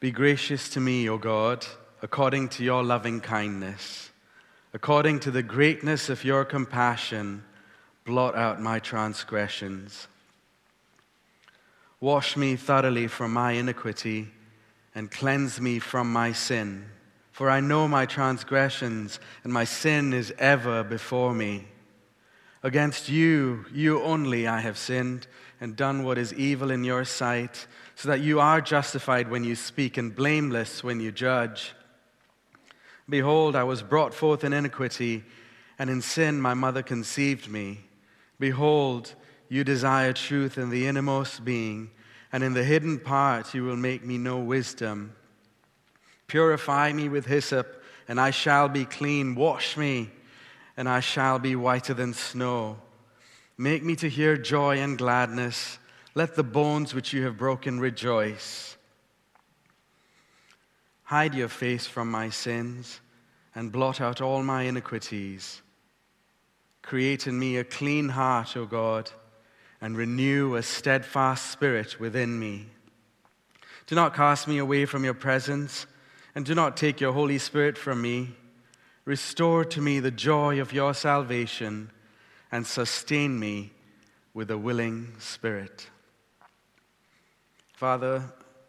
Be gracious to me, O God, according to your loving kindness. According to the greatness of your compassion, blot out my transgressions. Wash me thoroughly from my iniquity and cleanse me from my sin. For I know my transgressions, and my sin is ever before me. Against you, you only, I have sinned and done what is evil in your sight, so that you are justified when you speak and blameless when you judge. Behold, I was brought forth in iniquity, and in sin my mother conceived me. Behold, you desire truth in the innermost being, and in the hidden part you will make me know wisdom. Purify me with hyssop, and I shall be clean. Wash me, and I shall be whiter than snow. Make me to hear joy and gladness. Let the bones which you have broken rejoice. Hide your face from my sins, and blot out all my iniquities. Create in me a clean heart, O God, and renew a steadfast spirit within me. Do not cast me away from your presence, and do not take your Holy Spirit from me. Restore to me the joy of your salvation, and sustain me with a willing spirit. Father,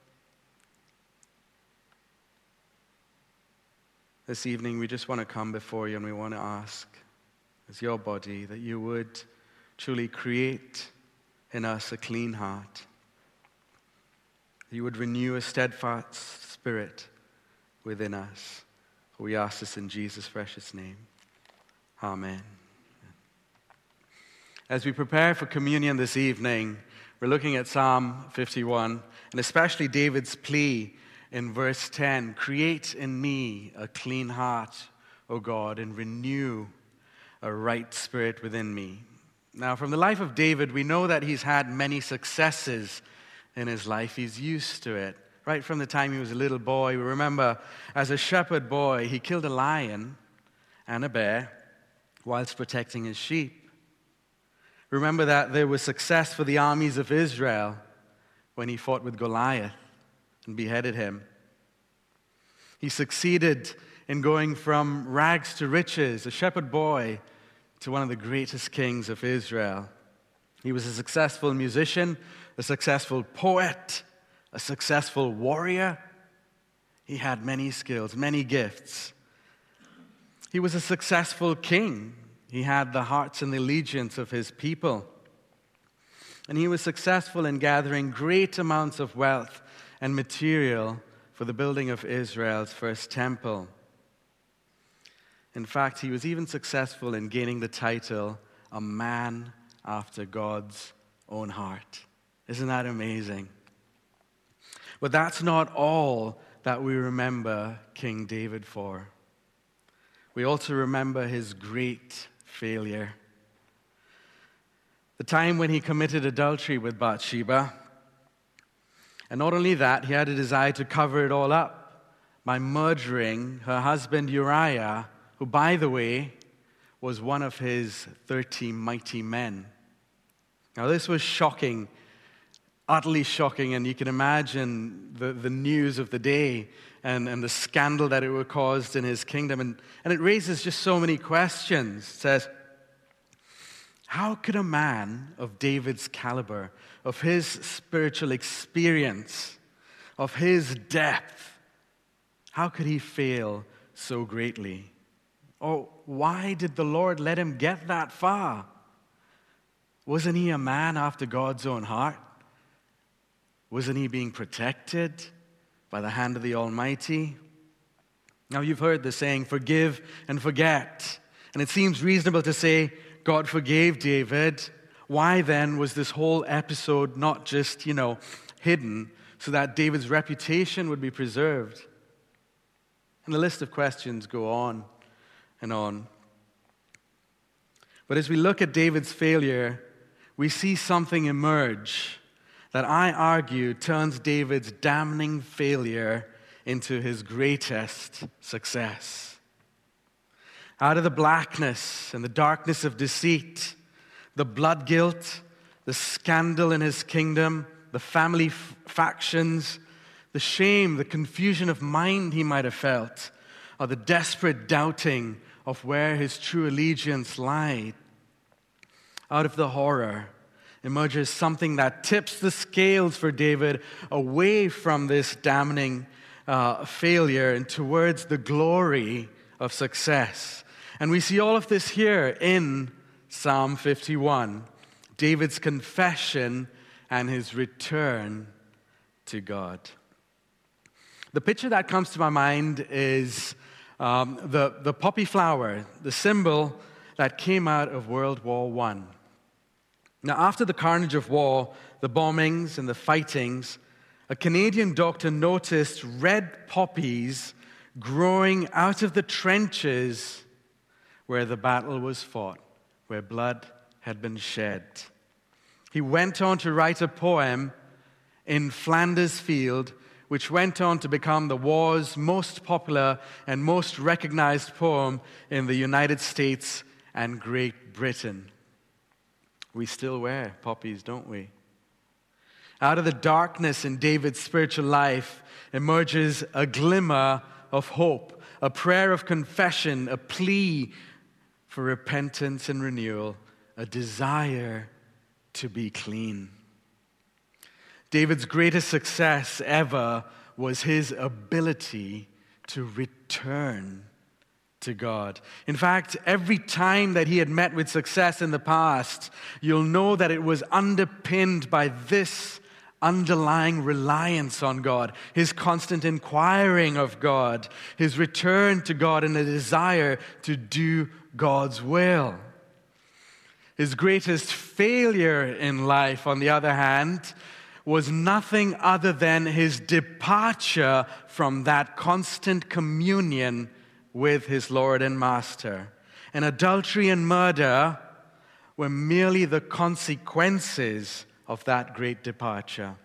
this evening we just want to come before you and we want to ask, as your body, that you would truly create in us a clean heart. You would renew a steadfast spirit within us. We ask this in Jesus' precious name. Amen. As we prepare for communion this evening, we're looking at Psalm 51, and especially David's plea in verse 10, create in me a clean heart, O God, and renew a right spirit within me. Now, from the life of David, we know that he's had many successes in his life. He's used to it. Right from the time he was a little boy, we remember as a shepherd boy, he killed a lion and a bear whilst protecting his sheep. Remember that there was success for the armies of Israel when he fought with Goliath and beheaded him. He succeeded in going from rags to riches, a shepherd boy, to one of the greatest kings of Israel. He was a successful musician, a successful poet, a successful warrior. He had many skills, many gifts. He was a successful king. He had the hearts and the allegiance of his people. And he was successful in gathering great amounts of wealth and material for the building of Israel's first temple. In fact, he was even successful in gaining the title, a man after God's own heart. Isn't that amazing? But that's not all that we remember King David for. We also remember his great failure. The time when he committed adultery with Bathsheba. And not only that, he had a desire to cover it all up by murdering her husband Uriah, who, by the way, was one of his 30 mighty men. Now, this was shocking, utterly shocking, and you can imagine the news of the day and the scandal that it would cause in his kingdom. And it raises just so many questions. It says, how could a man of David's caliber, of his spiritual experience, of his depth, how could he fail so greatly? Or why did the Lord let him get that far? Wasn't he a man after God's own heart? Wasn't he being protected by the hand of the Almighty? Now, you've heard the saying, forgive and forget. And it seems reasonable to say God forgave David. Why then was this whole episode not just, hidden so that David's reputation would be preserved? And the list of questions go on and on. But as we look at David's failure, we see something emerge that I argue turns David's damning failure into his greatest success. Out of the blackness and the darkness of deceit, the blood guilt, the scandal in his kingdom, the family factions, the shame, the confusion of mind he might have felt, or the desperate doubting of where his true allegiance lied. Out of the horror emerges something that tips the scales for David away from this damning failure and towards the glory of success. And we see all of this here in Psalm 51, David's confession and his return to God. The picture that comes to my mind is the poppy flower, the symbol that came out of World War I. Now, after the carnage of war, the bombings and the fightings, a Canadian doctor noticed red poppies growing out of the trenches where the battle was fought, where blood had been shed. He went on to write a poem in Flanders Field, which went on to become the war's most popular and most recognized poem in the United States and Great Britain. We still wear poppies, don't we? Out of the darkness in David's spiritual life emerges a glimmer of hope, a prayer of confession, a plea for repentance and renewal, a desire to be clean. David's greatest success ever was his ability to return to God. In fact, every time that he had met with success in the past, you'll know that it was underpinned by this underlying reliance on God, his constant inquiring of God, his return to God, and a desire to do God's will. His greatest failure in life, on the other hand, was nothing other than his departure from that constant communion with his Lord and Master. And adultery and murder were merely the consequences of that great departure.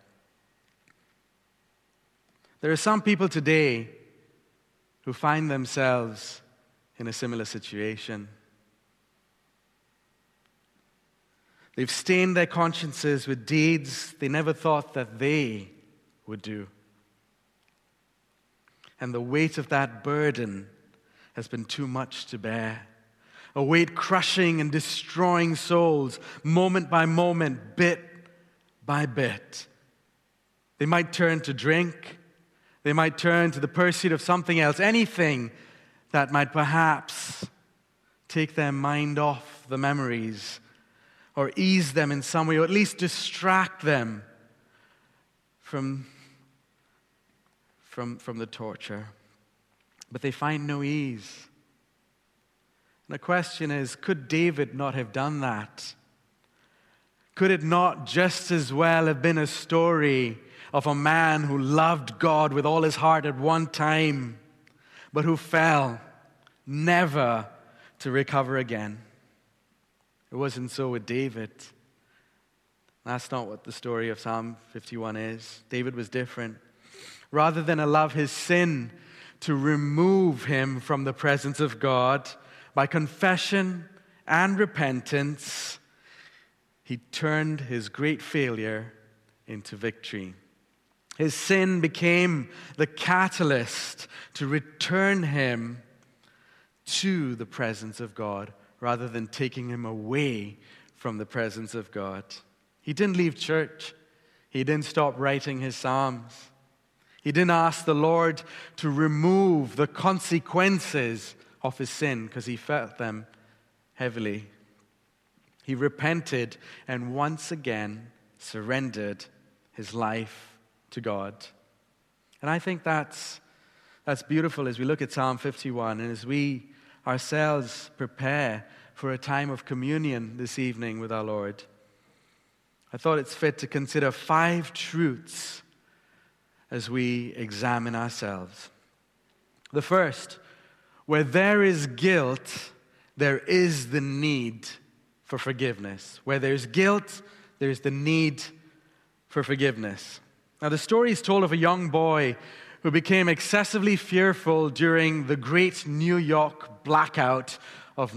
There are some people today who find themselves in a similar situation. They've stained their consciences with deeds they never thought that they would do. And the weight of that burden has been too much to bear. A weight crushing and destroying souls, moment by moment, bit by bit. They might turn to drink. They might turn to the pursuit of something else, anything that might perhaps take their mind off the memories or ease them in some way, or at least distract them from the torture. But they find no ease. And the question is, could David not have done that? Could it not just as well have been a story of a man who loved God with all his heart at one time, but who fell, never to recover again? It wasn't so with David. That's not what the story of Psalm 51 is. David was different. Rather than allow his sin to remove him from the presence of God, by confession and repentance, he turned his great failure into victory. His sin became the catalyst to return him to the presence of God, rather than taking him away from the presence of God. He didn't leave church. He didn't stop writing his psalms. He didn't ask the Lord to remove the consequences of his sin because he felt them heavily. He repented and once again surrendered his life to God. And I think that's beautiful as we look at Psalm 51 and as we ourselves prepare for a time of communion this evening with our Lord. I thought it's fit to consider 5 truths as we examine ourselves. The first, where there is guilt, there is the need for forgiveness. Where there's guilt, there's the need for forgiveness. Now, the story is told of a young boy who became excessively fearful during the great New York blackout of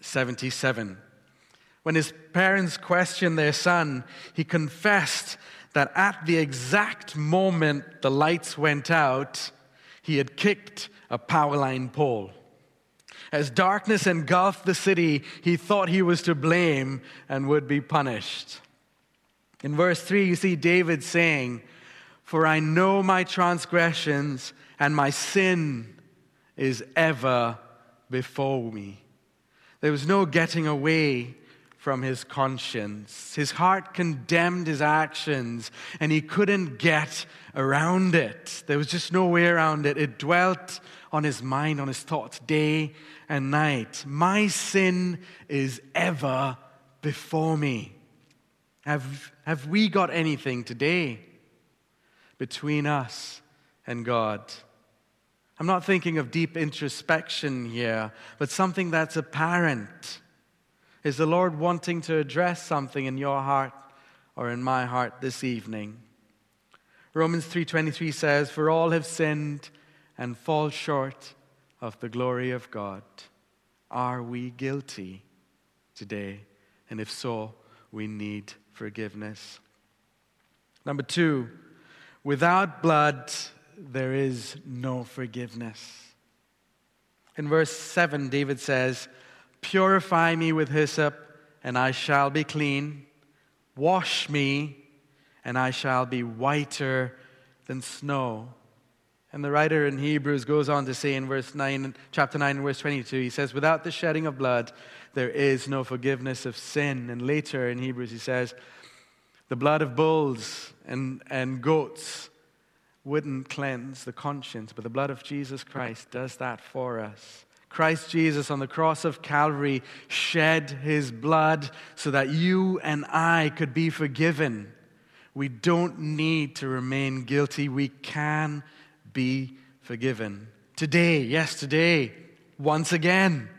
1977. When his parents questioned their son, he confessed that at the exact moment the lights went out, he had kicked a power line pole. As darkness engulfed the city, he thought he was to blame and would be punished. In verse 3, you see David saying, "For I know my transgressions, and my sin is ever before me." There was no getting away from his conscience. His heart condemned his actions, and he couldn't get around it. There was just no way around it. It dwelt on his mind, on his thoughts, day and night. My sin is ever before me. Have we got anything today between us and God? I'm not thinking of deep introspection here, but something that's apparent. Is the Lord wanting to address something in your heart or in my heart this evening? Romans 3:23 says, "For all have sinned and fall short of the glory of God." Are we guilty today? And if so, we need forgiveness. Number 2, without blood, there is no forgiveness. In verse 7, David says, "Purify me with hyssop, and I shall be clean. Wash me, and I shall be whiter than snow." And the writer in Hebrews goes on to say in chapter 9, verse 22, he says, "Without the shedding of blood, there is no forgiveness of sin." And later in Hebrews he says, the blood of bulls and goats wouldn't cleanse the conscience, but the blood of Jesus Christ does that for us. Christ Jesus on the cross of Calvary shed his blood so that you and I could be forgiven. We don't need to remain guilty. We can be forgiven. Today, yes, today, once again,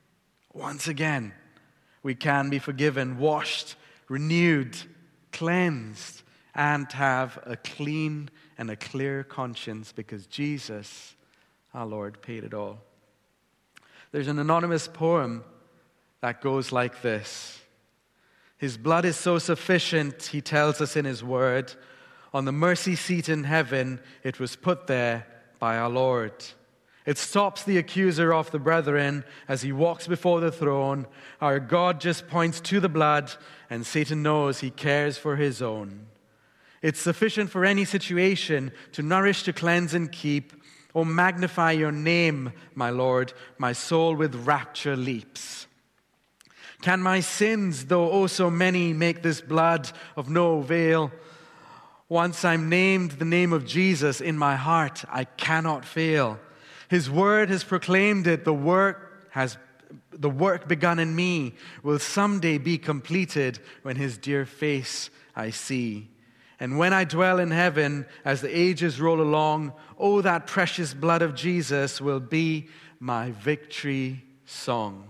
we can be forgiven, washed, renewed, cleansed, and have a clean and a clear conscience because Jesus, our Lord, paid it all. There's an anonymous poem that goes like this. His blood is so sufficient, he tells us in his word. On the mercy seat in heaven, it was put there by our Lord. It stops the accuser of the brethren as he walks before the throne. Our God just points to the blood, and Satan knows he cares for his own. It's sufficient for any situation to nourish, to cleanse, and keep. Oh, magnify your name, my Lord. My soul with rapture leaps. Can my sins, though oh so many, make this blood of no avail? Once I'm named the name of Jesus in my heart, I cannot fail. His word has proclaimed it. The work begun in me will someday be completed when his dear face I see. And when I dwell in heaven, as the ages roll along, oh, that precious blood of Jesus will be my victory song.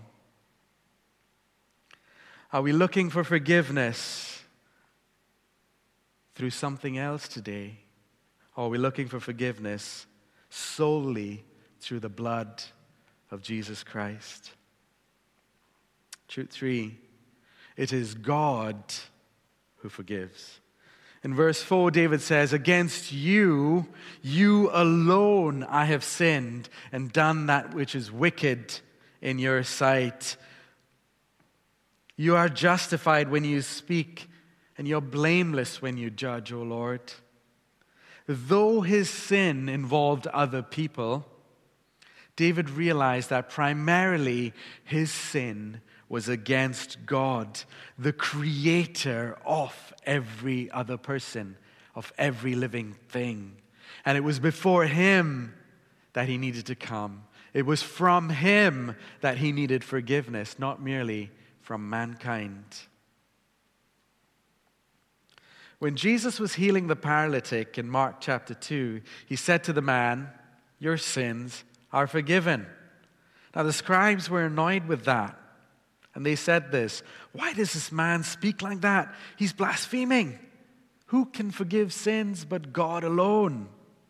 Are we looking for forgiveness through something else today? Or are we looking for forgiveness solely through the blood of Jesus Christ? Truth 3, it is God who forgives. In verse 4, David says, "Against you, you alone I have sinned and done that which is wicked in your sight." You are justified when you speak, and you're blameless when you judge, O Lord. Though his sin involved other people, David realized that primarily his sin was against God, the creator of every other person, of every living thing. And it was before him that he needed to come. It was from him that he needed forgiveness, not merely from mankind. When Jesus was healing the paralytic in Mark chapter 2, he said to the man, "Your sins are forgiven." Now the scribes were annoyed with that. And they said this, "Why does this man speak like that? He's blaspheming. Who can forgive sins but God alone?"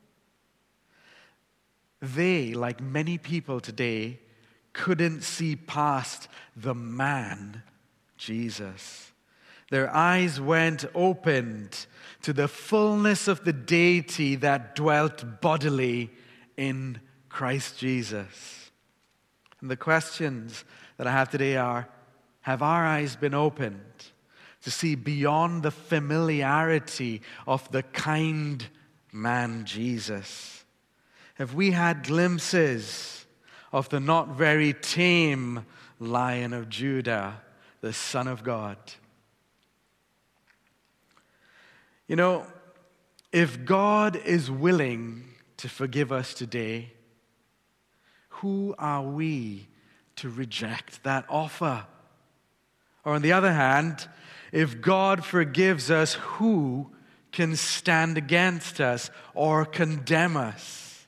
They, like many people today, couldn't see past the man, Jesus. Their eyes went opened to the fullness of the deity that dwelt bodily in Christ Jesus. And the questions that I have today are, have our eyes been opened to see beyond the familiarity of the kind man Jesus? Have we had glimpses of the not very tame Lion of Judah, the Son of God? You know, if God is willing to forgive us today, who are we to reject that offer? Or on the other hand, if God forgives us, who can stand against us or condemn us?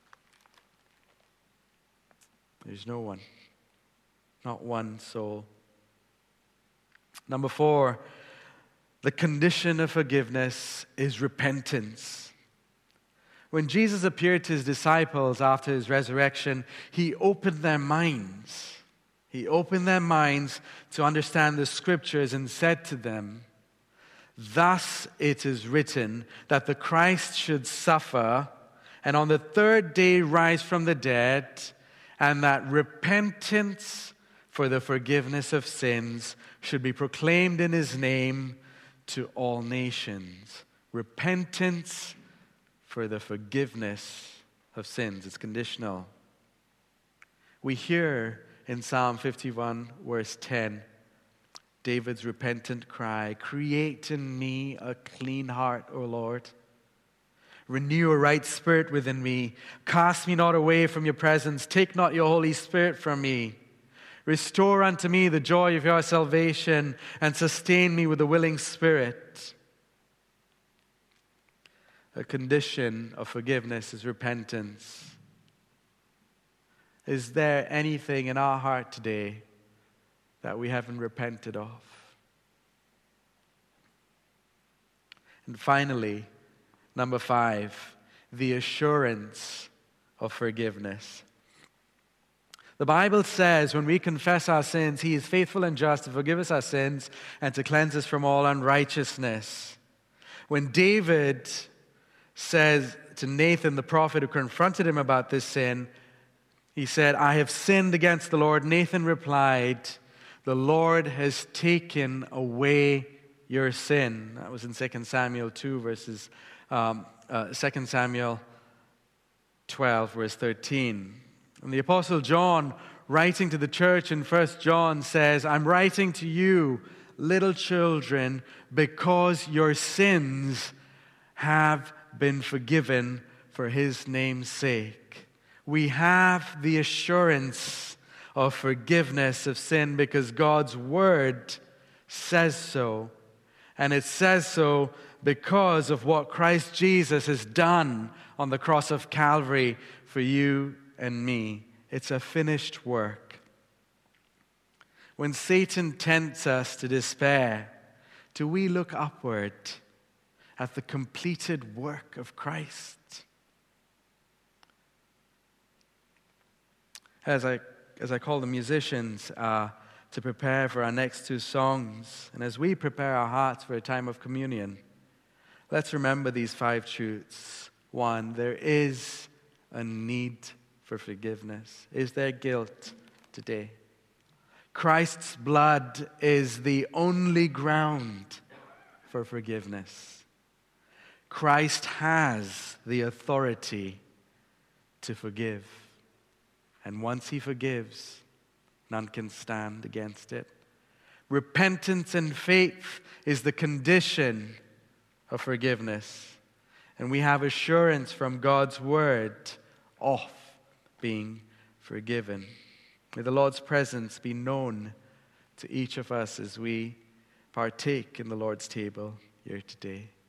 There's no one. Not one soul. Number 4, the condition of forgiveness is repentance. When Jesus appeared to his disciples after his resurrection, he opened their minds. He opened their minds to understand the scriptures and said to them, "Thus it is written that the Christ should suffer and on the third day rise from the dead, and that repentance for the forgiveness of sins should be proclaimed in his name to all nations." Repentance for the forgiveness of sins. It's conditional. We hear in Psalm 51, verse 10, David's repentant cry, "Create in me a clean heart, O Lord. Renew a right spirit within me. Cast me not away from your presence. Take not your Holy Spirit from me. Restore unto me the joy of your salvation, and sustain me with a willing spirit." A condition of forgiveness is repentance. Is there anything in our heart today that we haven't repented of? And finally, number 5, the assurance of forgiveness. The Bible says when we confess our sins, he is faithful and just to forgive us our sins and to cleanse us from all unrighteousness. When David says to Nathan, the prophet who confronted him about this sin, he said, "I have sinned against the Lord." Nathan replied, "The Lord has taken away your sin." That was in 2 Samuel 2, verses 2 Samuel 12, verse 13. And the Apostle John, writing to the church in 1 John, says, "I'm writing to you, little children, because your sins have been forgiven for his name's sake." We have the assurance of forgiveness of sin because God's word says so. And it says so because of what Christ Jesus has done on the cross of Calvary for you and me. It's a finished work. When Satan tempts us to despair, do we look upward at the completed work of Christ? As I call the musicians to prepare for our next 2 songs, and as we prepare our hearts for a time of communion, let's remember these 5 truths. 1, there is a need for forgiveness. Is there guilt today? Christ's blood is the only ground for forgiveness. Christ has the authority to forgive. And once he forgives, none can stand against it. Repentance and faith is the condition of forgiveness. And we have assurance from God's word of being forgiven. May the Lord's presence be known to each of us as we partake in the Lord's table here today.